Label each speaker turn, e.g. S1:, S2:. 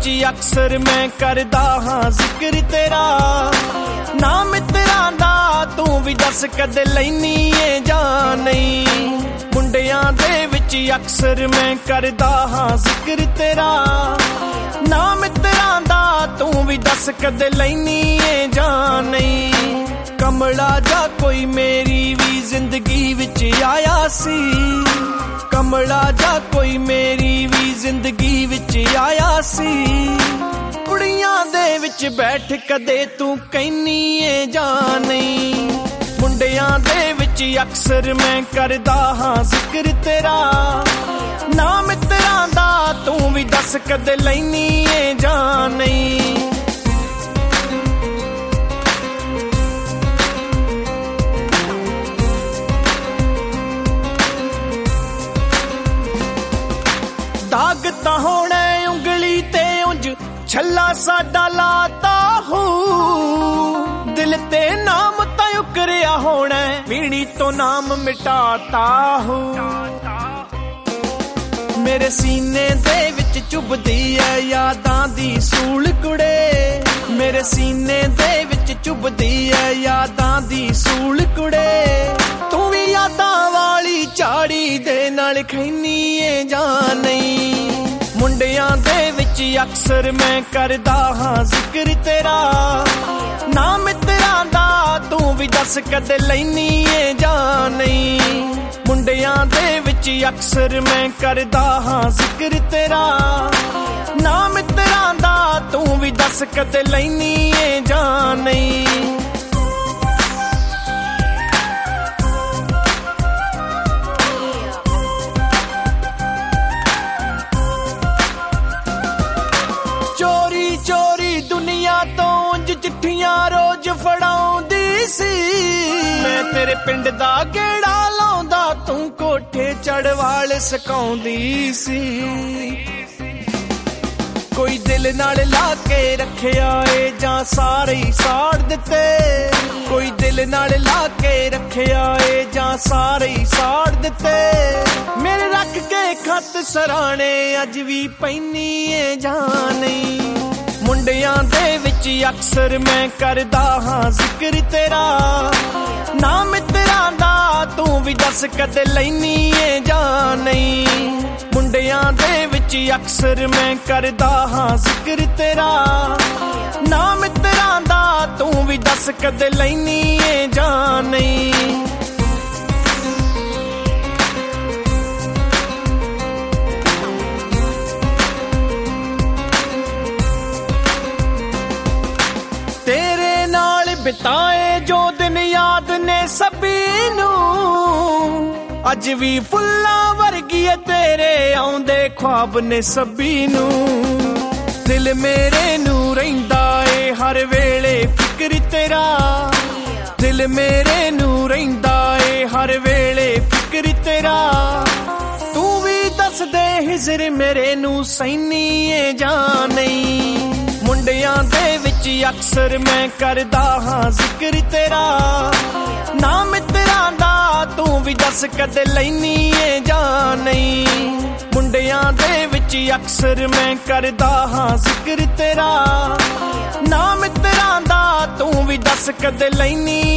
S1: विच अक्सर मैं करदा हां जिक्र तेरा ना मित्रां दा तू भी दस कदे लैनी है जां नहीं मुंडियां दे विच अक्सर मैं करदा हां जिक्र तेरा ना मित्रां दा तू भी दस कदे लैनी है जां नहीं कमला जा कोई मेरी भी जिंदगी विच आया सी कमला जा कोई मेरी भी जिंदगी विच आया सी कुड़ियां दे विच बैठ कदे तू कहनी है जां नहीं मुंडियां दे विच अक्सर मैं करदा हां जिक्र तेरा ना मित्रां दा तू भी दस कदे लैनी है जां नहीं दाग तां होणे उंगली ते उंज छल्ला साडा लाता हो दिल ते नाम तां उकरिया होणे पीड़ी तो नाम मिटाता हो मेरे सीने दे विच चुभदी है यादां दी सूल कुड़े मेरे सीने दे विच चुभदी है यादां दी सूल कुड़े तू भी यादां वाली झाड़ी दे नाल खैनी है जां नहीं मुंडियां दे विच अक्सर मैं करदा हां जिक्र तेरा ना मित्रां दा तू भी दस कदे लैनी है जां नहीं मुंडियां दे विच अक्सर मैं करदा हां जिक्र तेरा ना मित्रां दा तू भी दस कदे लैनी है जां नहीं चोरी दुनिया तो उंज चिट्ठियां रोज फड़ाउंदी सी मैं तेरे पिंड दा गेड़ा लाउंदा तू कोठे चढ़वाल सकाउंदी सी कोई दिल नाल ला के रखिया ए जां सारे ही साड़ दिते कोई दिल नाल ला के रखिया ए जां सारे ही साड़ दिते मेरे रख के खत सराणे अज भी पैनी है जां नहीं मुंडियां दे विच अक्सर मैं करदा हां जिक्र तेरा ना मित्रां दा तू भी दस कदे लैनी है जां नहीं मुंडियां दे विच अक्सर मैं करदा हां जिक्र तेरा ना मित्रां दा तू भी दस कदे लैनी है जां नहीं बिताए जो दिन याद ने सभी नू अज भी फुल्लां वर्गी तेरे आउंदे ख्वाब ने सभी नू दिल मेरे नू रहिंदा ए हर वेले फिक्र तेरा दिल मेरे नू रहिंदा ए हर वेले फिक्र तेरा तू भी दस दे हिजर मेरे नू सैनी है जां नहीं मुंडियां दे विच अक्सर मैं करदा हां जिक्र तेरा ना मित्रां दा तू भी दस कदे लैनी है जां नहीं मुंडियां दे विच अक्सर मैं करदा हां जिक्र तेरा ना मित्रां दा तू भी दस कदे लैनी